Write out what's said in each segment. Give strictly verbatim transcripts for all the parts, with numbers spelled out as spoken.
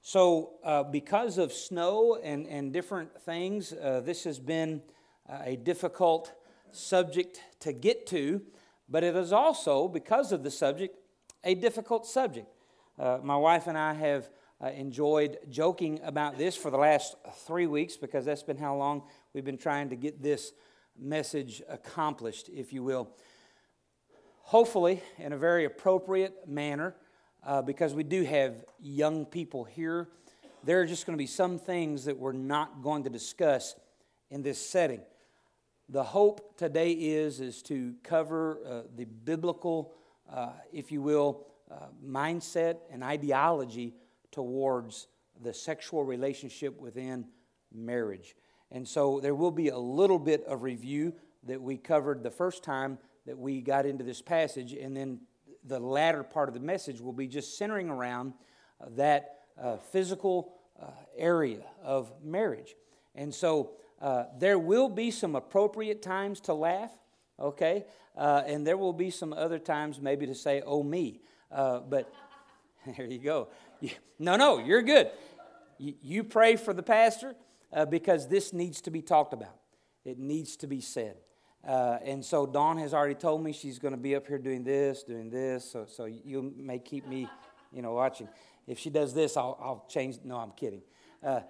So uh, because of snow and, and different things, uh, this has been uh, a difficult subject to get to, but it is also, because of the subject, a difficult subject. Uh, my wife and I have uh, enjoyed joking about this for the last three weeks because that's been how long we've been trying to get this message accomplished, if you will. Hopefully, in a very appropriate manner, uh, because we do have young people here, there are just going to be some things that we're not going to discuss in this setting. The hope today is, is to cover uh, the biblical, uh, if you will, uh, mindset and ideology towards the sexual relationship within marriage. And so there will be a little bit of review that we covered the first time that we got into this passage, and then the latter part of the message will be just centering around uh, that uh, physical uh, area of marriage. And so uh, there will be some appropriate times to laugh, okay? Uh, and there will be some other times maybe to say, oh, me. Uh, but there you go. No, no, you're good. You, you pray for the pastor uh, because this needs to be talked about. It needs to be said. Uh, and so Dawn has already told me she's going to be up here doing this, doing this. So, so you may keep me, you know, watching. If she does this, I'll, I'll change. No, I'm kidding. Uh,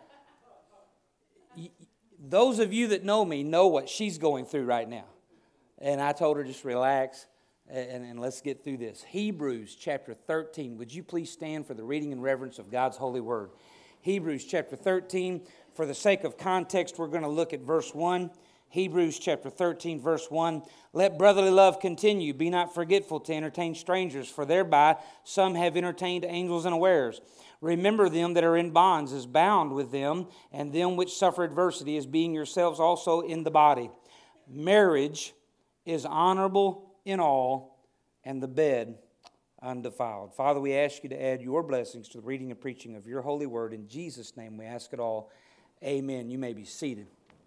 y- those of you that know me know what she's going through right now. And I told her just relax and, and let's get through this. Hebrews chapter thirteen. Would you please stand for the reading and reverence of God's holy word? Hebrews chapter thirteen. For the sake of context, we're going to look at verse one. Hebrews chapter thirteen, verse one. Let brotherly love continue. Be not forgetful to entertain strangers, for thereby some have entertained angels unawares. Remember them that are in bonds as bound with them, and them which suffer adversity as being yourselves also in the body. Marriage is honorable in all, and the bed undefiled. Father, we ask you to add your blessings to the reading and preaching of your holy word. In Jesus' name we ask it all. Amen. You may be seated.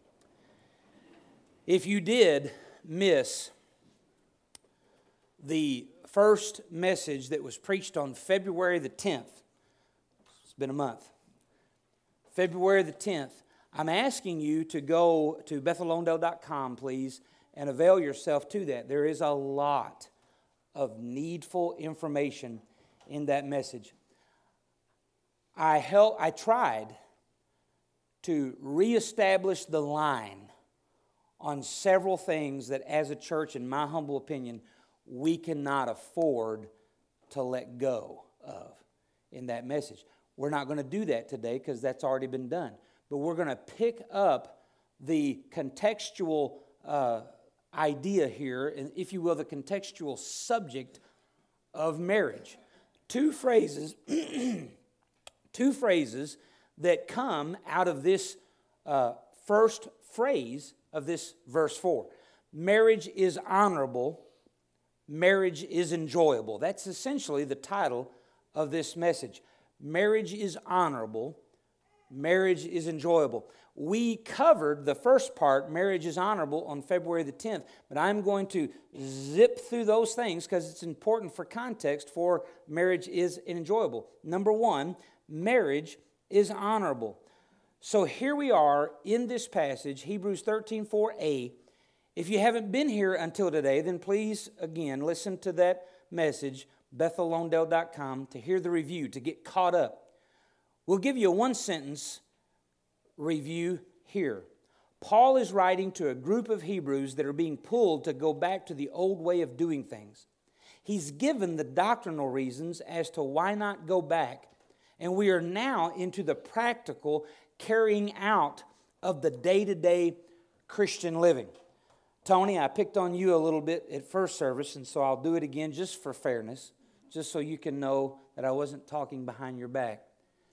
If you did miss the first message that was preached on February the tenth, it's been a month, February the tenth, I'm asking you to go to bethel lawndale dot com, please, and avail yourself to that. There is a lot of needful information in that message. I help, I tried to reestablish the line on several things that as a church, in my humble opinion, we cannot afford to let go of in that message. We're not going to do that today because that's already been done. But we're going to pick up the contextual uh, idea here, and if you will, the contextual subject of marriage. Two phrases, two phrases that come out of this uh, first phrase of this verse four. Marriage is honorable. Marriage is enjoyable. That's essentially the title of this message. Marriage is honorable. Marriage is enjoyable. We covered the first part, marriage is honorable, on February the tenth, but I'm going to zip through those things because it's important for context for marriage is enjoyable. Number one, marriage is honorable. So here we are in this passage, Hebrews thirteen four a. If you haven't been here until today, then please, again, listen to that message, bethel lawndale dot com, to hear the review, to get caught up. We'll give you a one-sentence review here. Paul is writing to a group of Hebrews that are being pulled to go back to the old way of doing things. He's given the doctrinal reasons as to why not go back, and we are now into the practical carrying out of the day-to-day Christian living. Tony, I picked on you a little bit at first service, and so I'll do it again just for fairness, just so you can know that I wasn't talking behind your back.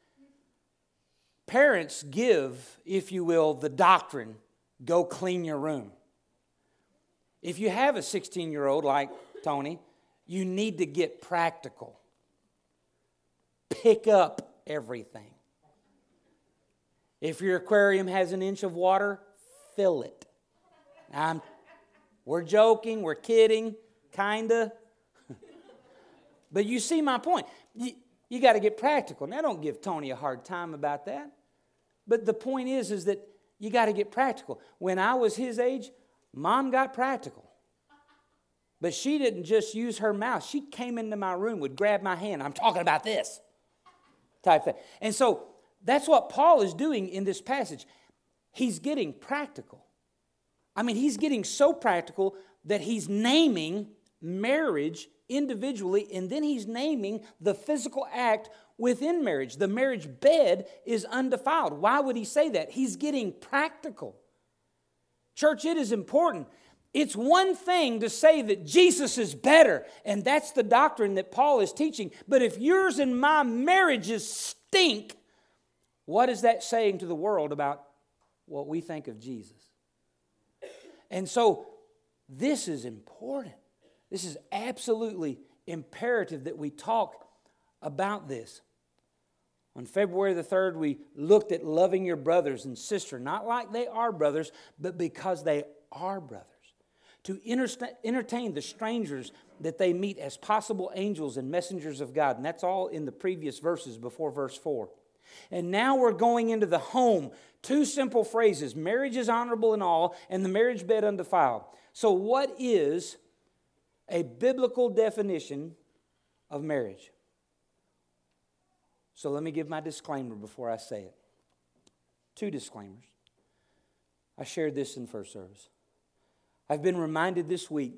Parents give, if you will, the doctrine, go clean your room. If you have a sixteen-year-old like Tony, you need to get practical. Pick up everything. If your aquarium has an inch of water, fill it. I'm, we're joking, we're kidding, kinda. But you see my point. You got to get practical. Now, don't give Tony a hard time about that. But the point is, is that you got to get practical. When I was his age, Mom got practical. But she didn't just use her mouth. She came into my room, would grab my hand. I'm talking about this type thing. And so that's what Paul is doing in this passage. He's getting practical. I mean, he's getting so practical that he's naming marriage individually, and then he's naming the physical act within marriage. The marriage bed is undefiled. Why would he say that? He's getting practical. Church, it is important. It's one thing to say that Jesus is better, and that's the doctrine that Paul is teaching. But if yours and my marriages stink, what is that saying to the world about what we think of Jesus? And so this is important. This is absolutely imperative that we talk about this. On February the third, we looked at loving your brothers and sisters, not like they are brothers, but because they are brothers. To entertain the strangers that they meet as possible angels and messengers of God. And that's all in the previous verses before verse four. And now we're going into the home. Two simple phrases. Marriage is honorable in all, and the marriage bed undefiled. So what is a biblical definition of marriage? So let me give my disclaimer before I say it. Two disclaimers. I shared this in first service. I've been reminded this week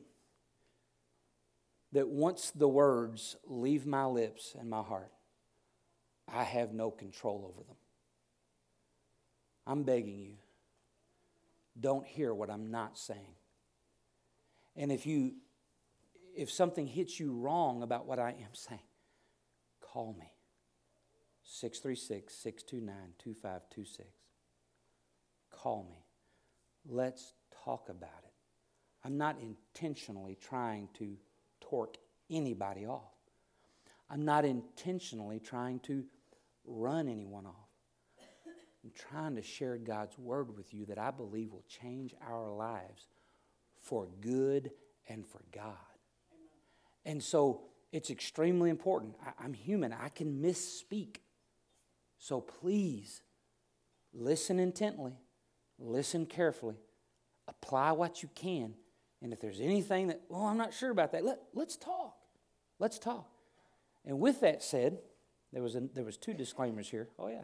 that once the words leave my lips and my heart, I have no control over them. I'm begging you, don't hear what I'm not saying. And if you, if something hits you wrong about what I am saying, call me. six three six, six two nine, two five two six. Call me. Let's talk about it. I'm not intentionally trying to torque anybody off. I'm not intentionally trying to run anyone off. I'm trying to share God's word with you that I believe will change our lives for good and for God. Amen. And so it's extremely important. I, I'm human. I can misspeak. So please listen intently. Listen carefully. Apply what you can. And if there's anything that, well, I'm not sure about that, let, let's talk. Let's talk. And with that said, there was a, there was two disclaimers here. Oh, yeah.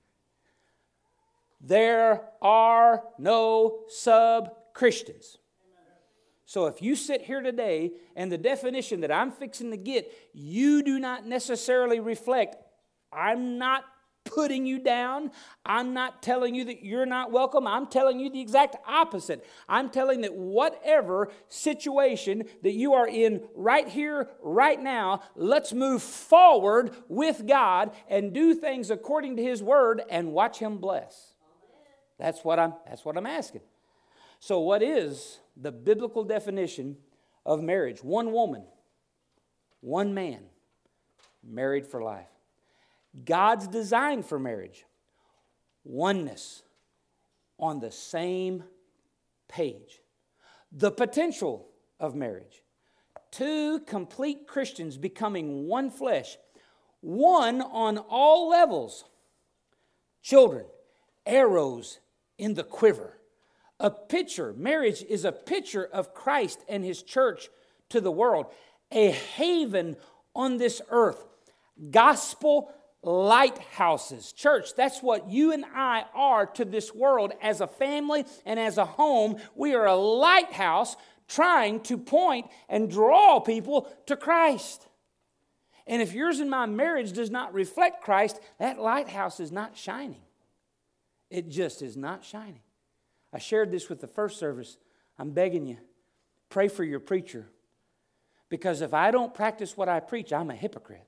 There are no sub-Christians. So if you sit here today and the definition that I'm fixing to get, you do not necessarily reflect, I'm not putting you down. I'm not telling you that you're not welcome. I'm telling you the exact opposite. I'm telling that whatever situation that you are in right here, right now, let's move forward with God and do things according to His Word and watch Him bless. That's what I'm, that's what I'm asking. So what is the biblical definition of marriage? One woman, one man, married for life. God's design for marriage, oneness, on the same page. The potential of marriage, two complete Christians becoming one flesh, one on all levels. Children, arrows in the quiver. A picture, marriage is a picture of Christ and His church to the world. A haven on this earth. Gospel lighthouses. Church, that's what you and I are to this world as a family and as a home. We are a lighthouse trying to point and draw people to Christ. And if yours and my marriage does not reflect Christ, that lighthouse is not shining. It just is not shining. I shared this with the first service. I'm begging you, pray for your preacher. Because if I don't practice what I preach, I'm a hypocrite.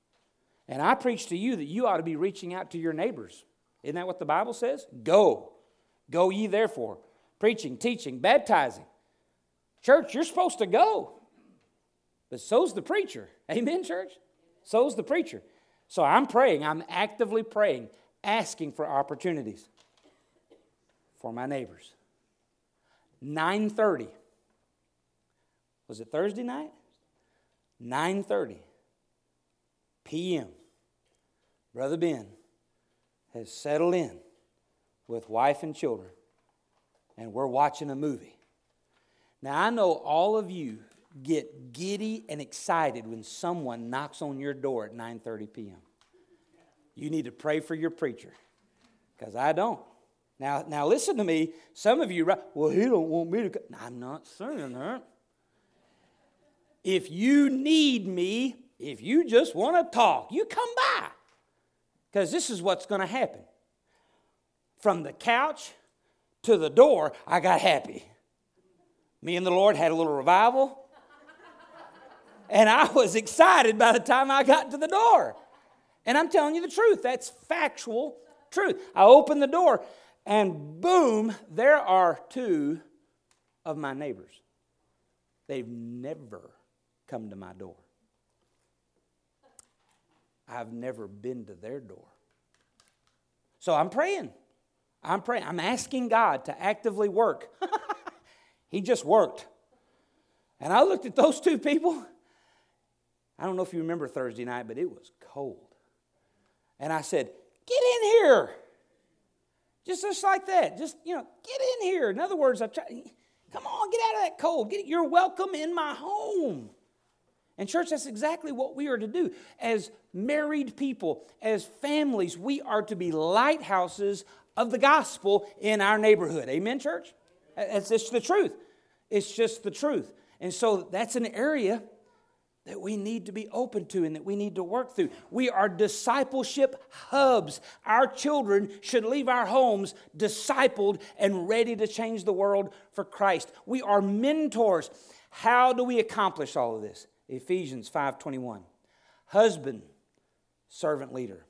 And I preach to you that you ought to be reaching out to your neighbors. Isn't that what the Bible says? Go. Go ye therefore. Preaching, teaching, baptizing. Church, you're supposed to go. But so's the preacher. Amen, church? So's the preacher. So I'm praying. I'm actively praying, asking for opportunities for my neighbors. nine thirty. Was it Thursday night? nine thirty p.m. Brother Ben has settled in with wife and children, and we're watching a movie. Now, I know all of you get giddy and excited when someone knocks on your door at nine thirty p.m. You need to pray for your preacher, because I don't. Now, now listen to me. Some of you, well, he don't want me to come. I'm not saying that. If you need me, if you just want to talk, you come by. Because this is what's going to happen. From the couch to the door, I got happy. Me and the Lord had a little revival. And I was excited by the time I got to the door. And I'm telling you the truth. That's factual truth. I opened the door, and boom, there are two of my neighbors. They've never come to my door. I've never been to their door. So I'm praying. I'm praying. I'm asking God to actively work. He just worked. And I looked at those two people. I don't know if you remember Thursday night, but it was cold. And I said, get in here. Just, just like that. Just, you know, get in here. In other words, I try, come on, get out of that cold. Get, you're welcome in my home. And church, that's exactly what we are to do. As married people, as families, we are to be lighthouses of the gospel in our neighborhood. Amen, church? It's just the truth. It's just the truth. And so that's an area that we need to be open to and that we need to work through. We are discipleship hubs. Our children should leave our homes discipled and ready to change the world for Christ. We are mentors. How do we accomplish all of this? Ephesians five twenty-one. Husband, servant leader,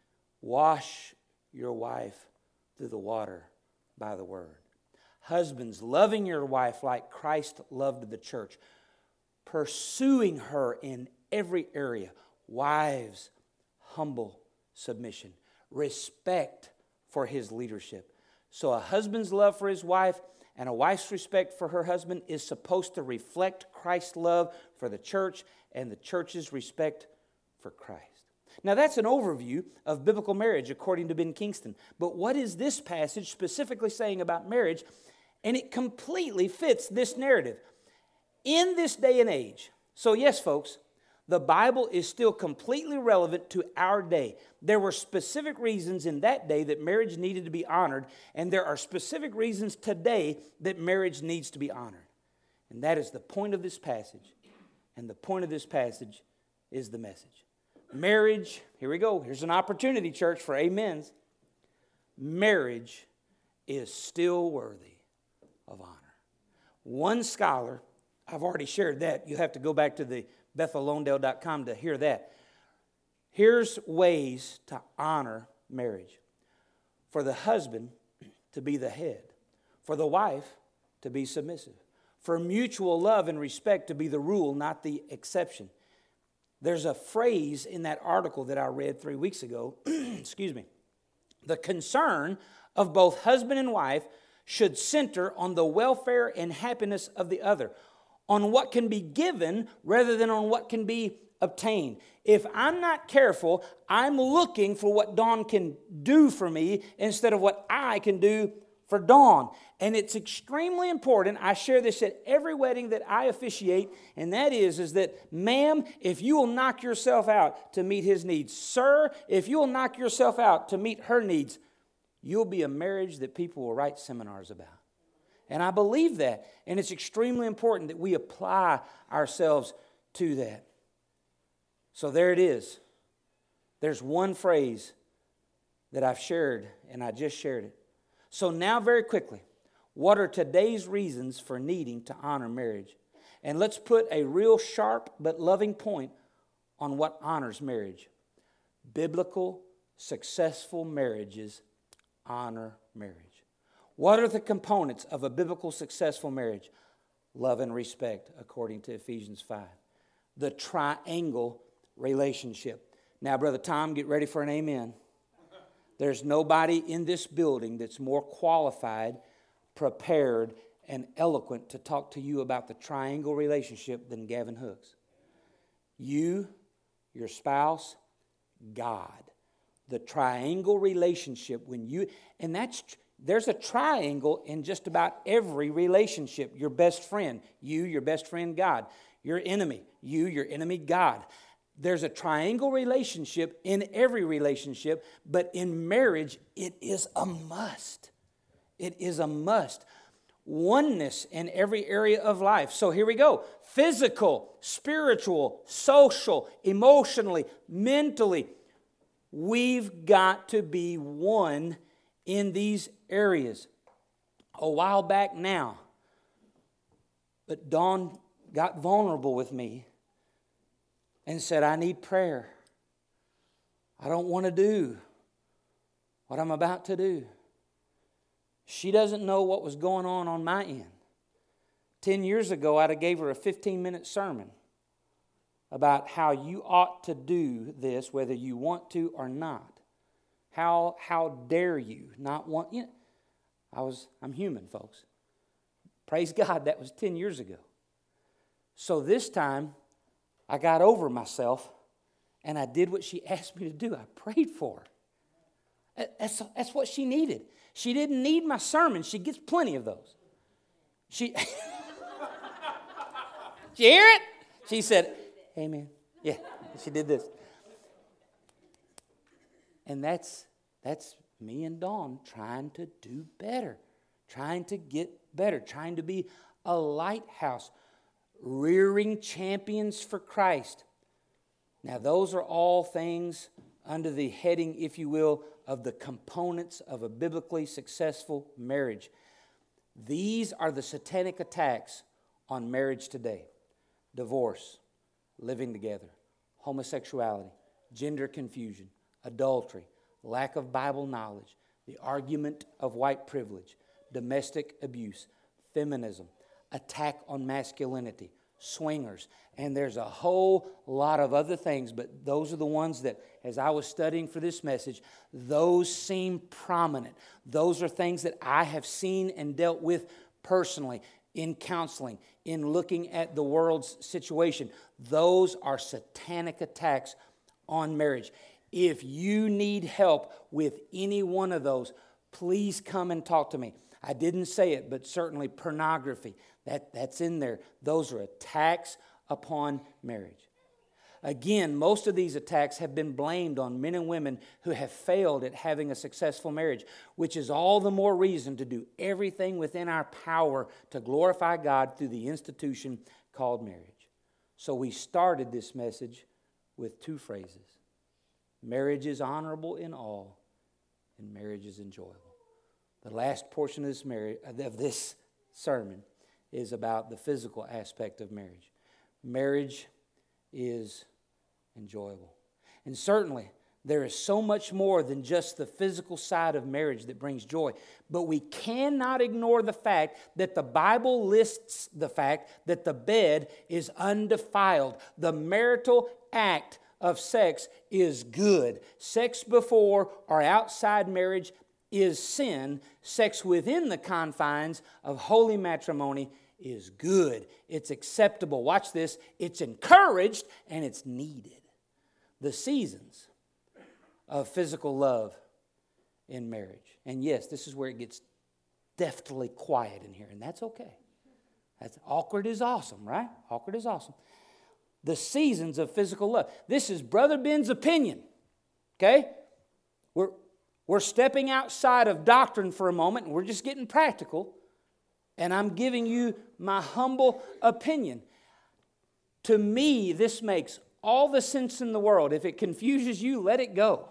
wash your wife through the water by the word. Husbands, loving your wife like Christ loved the church, pursuing her in every area. Wives, humble submission, respect for his leadership. So a husband's love for his wife and a wife's respect for her husband is supposed to reflect Christ's love for the church and the church's respect for Christ. Now that's an overview of biblical marriage according to Ben Kingston. But what is this passage specifically saying about marriage? And it completely fits this narrative. In this day and age, so yes, folks, the Bible is still completely relevant to our day. There were specific reasons in that day that marriage needed to be honored, and there are specific reasons today that marriage needs to be honored. And that is the point of this passage. And the point of this passage is the message. Marriage, here we go. Here's an opportunity, church, for amens. Marriage is still worthy of honor. One scholar, I've already shared that. You'll have to go back to the Bethel Londale dot com to hear that. Here's ways to honor marriage. For the husband to be the head. For the wife to be submissive. For mutual love and respect to be the rule, not the exception. There's a phrase in that article that I read three weeks ago. Excuse me. The concern of both husband and wife should center on the welfare and happiness of the other, on what can be given rather than on what can be obtained. If I'm not careful, I'm looking for what Dawn can do for me instead of what I can do for Dawn. And it's extremely important. I share this at every wedding that I officiate, and that is, is that, ma'am, if you will knock yourself out to meet his needs, sir, if you will knock yourself out to meet her needs, you'll be a marriage that people will write seminars about. And I believe that. And it's extremely important that we apply ourselves to that. So there it is. There's one phrase that I've shared, and I just shared it. So now very quickly, what are today's reasons for needing to honor marriage? And let's put a real sharp but loving point on what honors marriage. Biblical, successful marriages honor marriage. What are the components of a biblical successful marriage? Love and respect, according to Ephesians five. The triangle relationship. Now, Brother Tom, get ready for an amen. There's nobody in this building that's more qualified, prepared, and eloquent to talk to you about the triangle relationship than Gavin Hooks. You, your spouse, God. the triangle relationship when you, and that's, there's a triangle in just about every relationship. Your best friend, you, your best friend, God. Your enemy, you, your enemy, God. There's a triangle relationship in every relationship, but in marriage, it is a must. It is a must. Oneness in every area of life. So here we go. Physical, spiritual, social, emotionally, mentally. We've got to be one in these areas. A while back now, but Dawn got vulnerable with me and said, I need prayer. I don't want to do what I'm about to do. She doesn't know what was going on on my end. Ten years ago, I'd have gave her a fifteen-minute sermon about how you ought to do this, whether you want to or not. How how dare you not want? You know, I was I'm human, folks. Praise God, that was ten years ago. So this time, I got over myself, and I did what she asked me to do. I prayed for her. That's, that's what she needed. She didn't need my sermon. She gets plenty of those. She, Did you hear it? She said, amen. Yeah, she did this. And that's that's me and Dawn trying to do better, trying to get better, trying to be a lighthouse, rearing champions for Christ. Now, those are all things under the heading, if you will, of the components of a biblically successful marriage. These are the satanic attacks on marriage today. Divorce, living together, homosexuality, gender confusion, adultery, lack of Bible knowledge, the argument of white privilege, domestic abuse, feminism, attack on masculinity, swingers, and there's a whole lot of other things, but those are the ones that, as I was studying for this message, those seem prominent. Those are things that I have seen and dealt with personally in counseling, in looking at the world's situation. Those are satanic attacks on marriage. If you need help with any one of those, please come and talk to me. I didn't say it, but certainly pornography, that, that's in there. Those are attacks upon marriage. Again, most of these attacks have been blamed on men and women who have failed at having a successful marriage, which is all the more reason to do everything within our power to glorify God through the institution called marriage. So we started this message with two phrases. Marriage is honorable in all, and marriage is enjoyable. The last portion of this marriage, of this sermon is about the physical aspect of marriage. Marriage is enjoyable. And certainly, there is so much more than just the physical side of marriage that brings joy. But we cannot ignore the fact that the Bible lists the fact that the bed is undefiled. The marital act of sex is good. Sex before or outside marriage is sin. Sex within the confines of holy matrimony is good. It's acceptable. Watch this. It's encouraged and it's needed. The seasons of physical love in marriage. And yes, this is where it gets deftly quiet in here, and that's okay. That's awkward is awesome, right? Awkward is awesome. The seasons of physical love. This is Brother Ben's opinion. Okay? We're We're stepping outside of doctrine for a moment, and we're just getting practical. And I'm giving you my humble opinion. To me, this makes all the sense in the world. If it confuses you, let it go.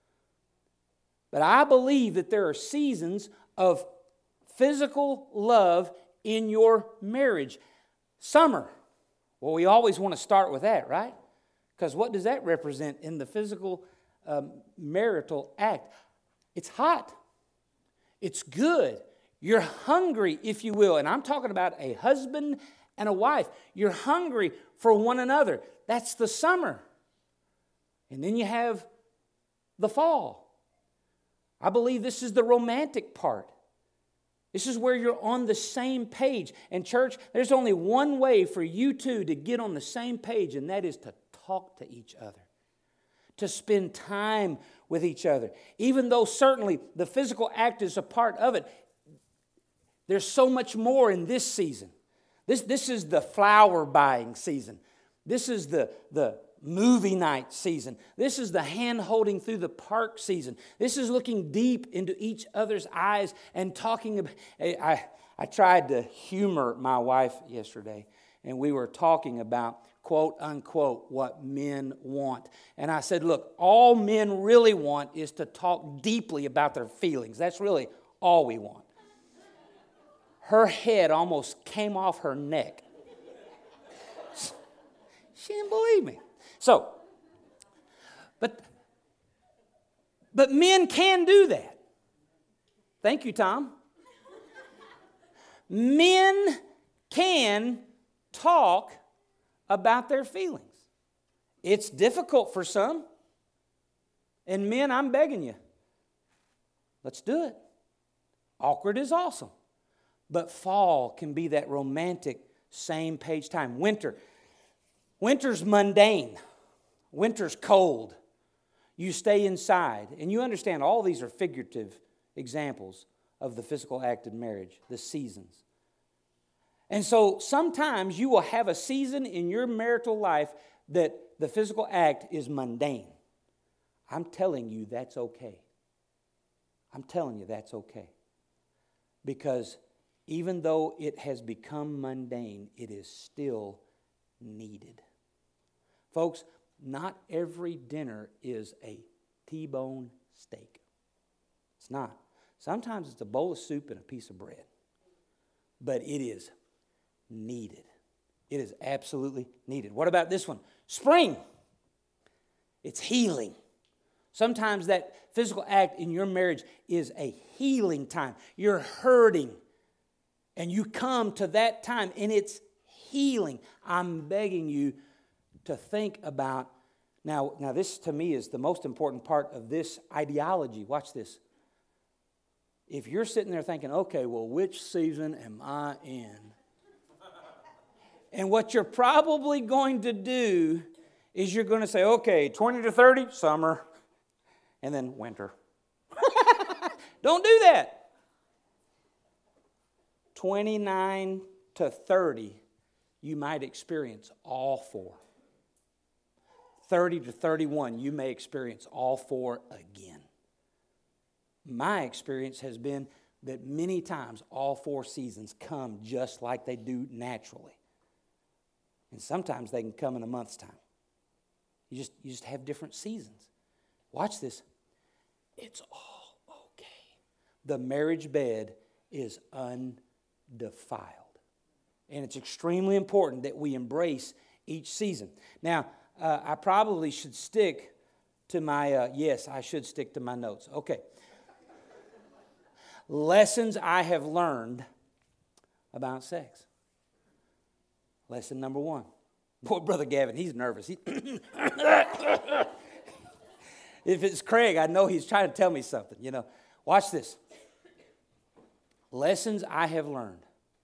But I believe that there are seasons of physical love in your marriage. Summer. Well, we always want to start with that, right? Because what does that represent in the physical um, marital act? It's hot. It's good. You're hungry, if you will. And I'm talking about a husband and a wife. You're hungry for one another. That's the summer. And then you have the fall. I believe this is the romantic part. This is where you're on the same page. And church, there's only one way for you two to get on the same page, and that is to talk to each other. to spend time with each other. Even though certainly the physical act is a part of it, there's so much more in this season. This, this is the flower buying season. This is the, the movie night season. This is the hand holding through the park season. This is looking deep into each other's eyes and talking about. I, I tried to humor my wife yesterday, and we were talking about, quote unquote, what men want. And I said, look, all men really want is to talk deeply about their feelings. That's really all we want. Her head almost came off her neck. She didn't believe me. So, but, but men can do that. Thank you, Tom. Men can talk about their feelings. It's difficult for some. And men, I'm begging you, let's do it. Awkward is awesome. But fall can be that romantic same page time. Winter. Winter's mundane. Winter's cold. You stay inside. And you understand all these are figurative examples of the physical act of marriage, the seasons. And so sometimes you will have a season in your marital life that the physical act is mundane. I'm telling you that's okay. I'm telling you that's okay. Because even though it has become mundane, it is still needed. Folks, not every dinner is a T-bone steak. It's not. Sometimes it's a bowl of soup and a piece of bread. But it is needed. It is absolutely needed. What about this one? Spring. It's healing. Sometimes that physical act in your marriage is a healing time. You're hurting. And you come to that time and it's healing. I'm begging you to think about, now, now this to me is the most important part of this ideology. Watch this. If you're sitting there thinking, okay, well, which season am I in? And what you're probably going to do is you're going to say, okay, twenty to thirty, summer, and then winter. Don't do that. twenty-nine to thirty, you might experience all four. thirty to thirty-one, you may experience all four again. My experience has been that many times all four seasons come just like they do naturally. And sometimes they can come in a month's time. You just, you just have different seasons. Watch this. It's all okay. The marriage bed is undefiled. And it's extremely important that we embrace each season. Now, uh, I probably should stick to my, uh, yes, I should stick to my notes. Okay. Lessons I have learned about sex. Lesson number one. Boy, Brother Gavin, he's nervous. He if it's Craig, I know he's trying to tell me something, you know. Watch this. Lessons I have learned.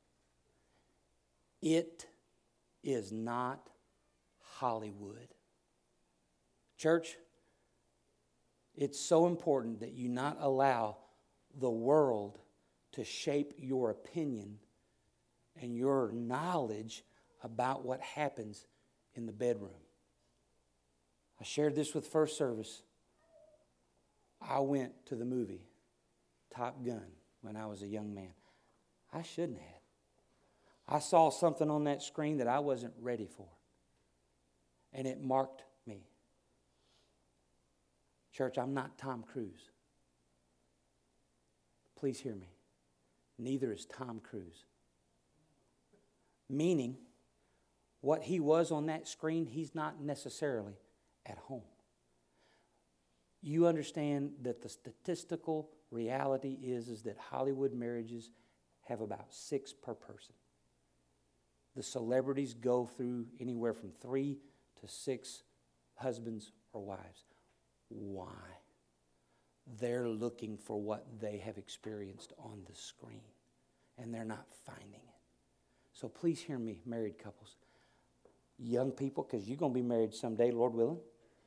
It is not Hollywood. Church, it's so important that you not allow the world to shape your opinion and your knowledge about what happens in the bedroom. I shared this with First Service. I went to the movie Top Gun when I was a young man. I shouldn't have. I saw something on that screen that I wasn't ready for. And it marked me. Church, I'm not Tom Cruise. Please hear me. Neither is Tom Cruise. Meaning, what he was on that screen, he's not necessarily at home. You understand that the statistical reality is, is that Hollywood marriages have about six per person. The celebrities go through anywhere from three to six husbands or wives. Why? They're looking for what they have experienced on the screen, and they're not finding it. So please hear me, married couples. Young people, because you're going to be married someday, Lord willing.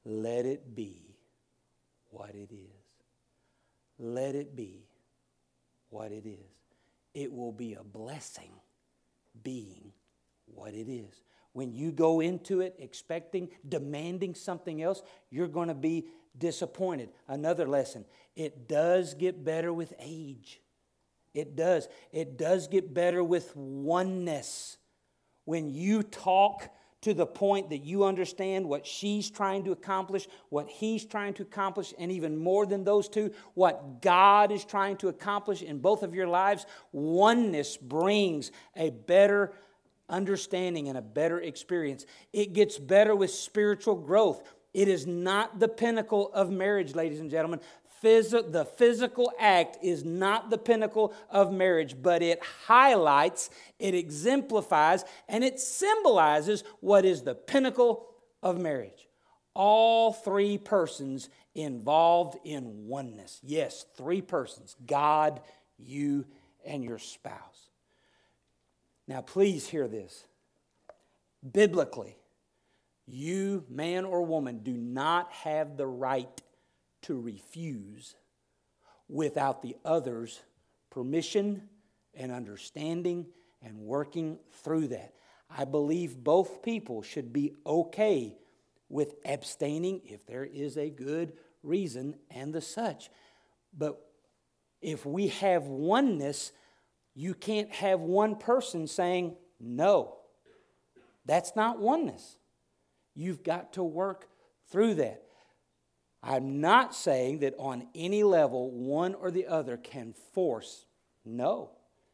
let it be what it is. Let it be what it is. It will be a blessing being what it is. When you go into it expecting, demanding something else, you're going to be disappointed. Another lesson, it does get better with age. It does. It does get better with oneness. When you talk to the point that you understand what she's trying to accomplish, what he's trying to accomplish, and even more than those two, what God is trying to accomplish in both of your lives, oneness brings a better understanding and a better experience. It gets better with spiritual growth. It is not the pinnacle of marriage, ladies and gentlemen. Phys- the physical act is not the pinnacle of marriage, but it highlights, it exemplifies, and it symbolizes what is the pinnacle of marriage. All three persons involved in oneness. Yes, three persons. God, you, and your spouse. Now, please hear this. Biblically, you, man or woman, do not have the right to refuse without the other's permission and understanding and working through that. I believe both people should be okay with abstaining if there is a good reason and the such. But if we have oneness, you can't have one person saying no. That's not oneness. You've got to work through that. I'm not saying that on any level one or the other can force. No.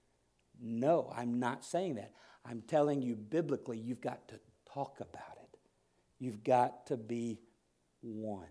No, I'm not saying that. I'm telling you biblically, you've got to talk about it. You've got to be one.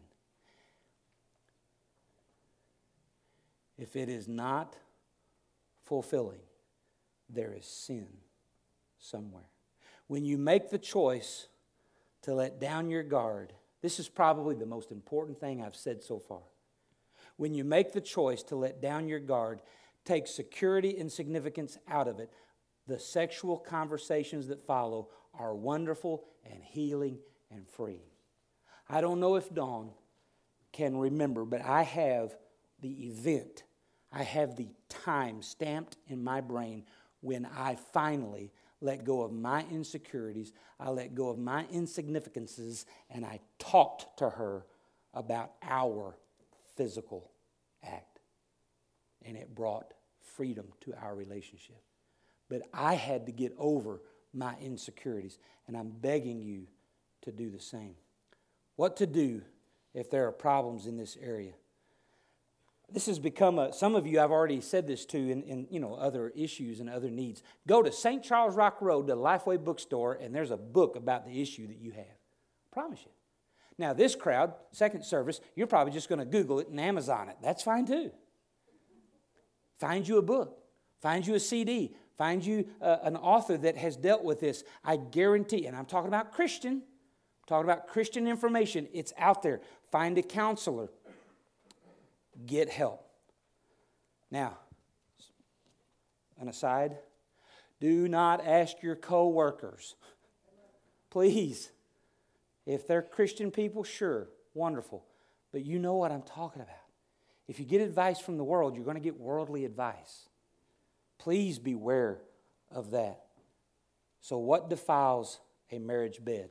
If it is not fulfilling, there is sin somewhere. When you make the choice to let down your guard, this is probably the most important thing I've said so far. When you make the choice to let down your guard, take security and significance out of it, the sexual conversations that follow are wonderful and healing and freeing. I don't know if Dawn can remember, but I have the event, I have the time stamped in my brain when I finally let go of my insecurities, I let go of my insignificances, and I talked to her about our physical act. And it brought freedom to our relationship. But I had to get over my insecurities, and I'm begging you to do the same. What to do if there are problems in this area? This has become a, some of you I've already said this to in, in you know other issues and other needs. Go to Saint Charles Rock Road to the Lifeway bookstore, and there's a book about the issue that you have. I promise you. Now this crowd, second service, you're probably just going to Google it and Amazon it. That's fine too. Find you a book. Find you a C D. Find you uh, an author that has dealt with this. I guarantee, and I'm talking about Christian, I'm talking about Christian information. It's out there. Find a counselor. Get help. Now, an aside, do not ask your co-workers. Please. If they're Christian people, sure, wonderful. But you know what I'm talking about. If you get advice from the world, you're going to get worldly advice. Please beware of that. So what defiles a marriage bed?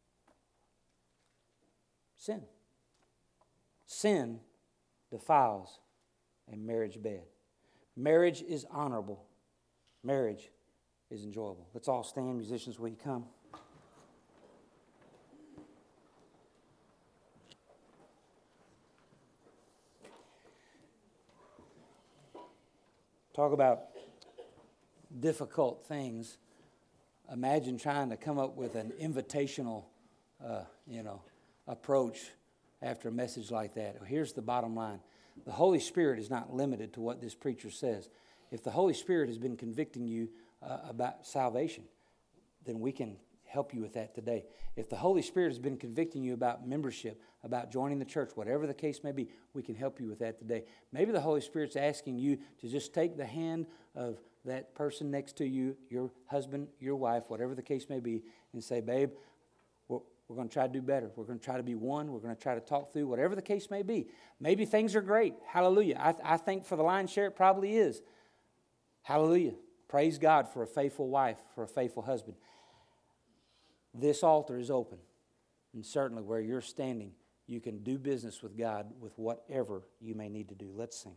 Sin. Sin defiles a marriage bed. Marriage is honorable. Marriage is enjoyable. Let's all stand, musicians, will you come? Talk about difficult things. Imagine trying to come up with an invitational, uh, you know, approach after a message like that. Here's the bottom line. The Holy Spirit is not limited to what this preacher says. If the Holy Spirit has been convicting you uh, about salvation, then we can help you with that today. If the Holy Spirit has been convicting you about membership, about joining the church, whatever the case may be, we can help you with that today. Maybe the Holy Spirit's asking you to just take the hand of that person next to you, your husband, your wife, whatever the case may be, and say, babe, we're, We're going to try to do better. We're going to try to be one. We're going to try to talk through whatever the case may be. Maybe things are great. Hallelujah. I, I think for the lion's share it probably is. Hallelujah. Praise God for a faithful wife, for a faithful husband. This altar is open. And certainly where you're standing, you can do business with God with whatever you may need to do. Let's sing.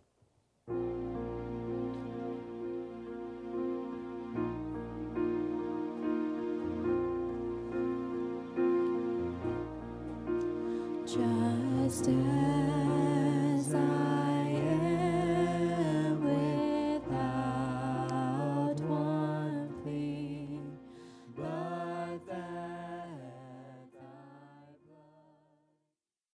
Just as